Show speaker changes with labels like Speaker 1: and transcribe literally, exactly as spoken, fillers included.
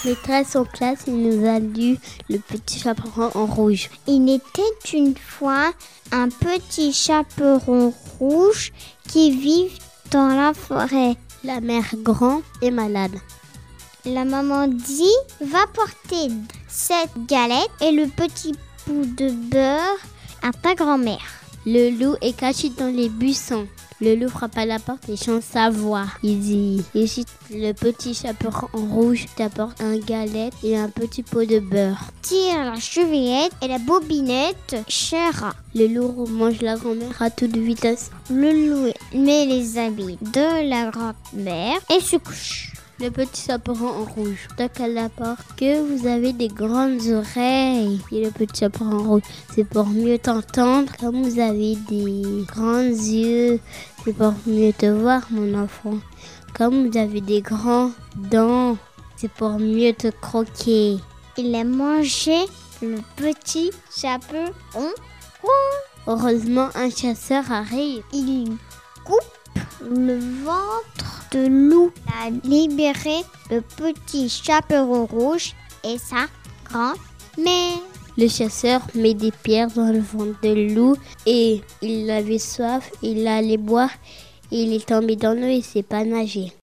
Speaker 1: Maîtresse en classe, il nous a lu Le Petit Chaperon en rouge.
Speaker 2: Il était une fois un petit chaperon rouge qui vit dans la forêt.
Speaker 1: La mère grand est malade.
Speaker 2: La maman dit « Va porter cette galette et le petit bout de beurre à ta grand-mère. »
Speaker 1: Le loup est caché dans les buissons. Le loup frappe à la porte et chante sa voix. Il dit « Ici, le petit chaperon en rouge t'apporte un galette et un petit pot de beurre. »
Speaker 2: Tire la chevillette et la bobinette, cher rat.
Speaker 1: Le loup mange la grand-mère à toute vitesse.
Speaker 2: Le loup met les habits de la grand-mère et se couche.
Speaker 1: Le petit chaperon en rouge toque à la porte. Que vous avez des grandes oreilles. Et le petit chaperon en rouge, c'est pour mieux t'entendre. Comme vous avez des grands yeux, c'est pour mieux te voir, mon enfant. Comme vous avez des grands dents, c'est pour mieux te croquer.
Speaker 2: Il a mangé le petit chaperon rouge.
Speaker 1: Heureusement, un chasseur arrive.
Speaker 2: Il coupe le ventre de loup. Il a libéré le petit chaperon rouge et sa grand-mère.
Speaker 1: Le chasseur met des pierres dans le ventre de loup et il avait soif, il allait boire et il est tombé dans l'eau et il ne sait pas nager.